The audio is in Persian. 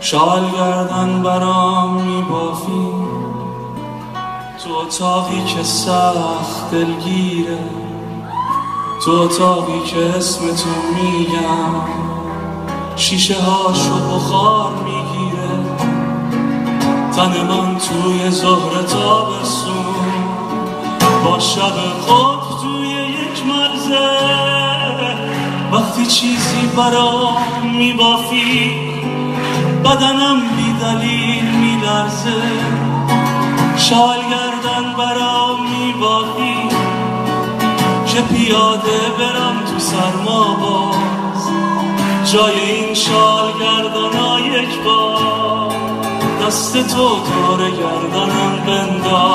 شال گردن برام میبافی تو اتاقی که سخت دلگیره، تو اتاقی که اسمتو میگم شیشه هاشو بخار میگیره. تن من توی ظهر تابستون با شب خود توی یک مرزه، وقتی چیزی برام میبافی بدنم بی دلیل میلرزه. شال گردن برام میبافی که پیاده برم تو سرما باز، جای این شال گردنا یک بار دست تو دور گردنم بنداز.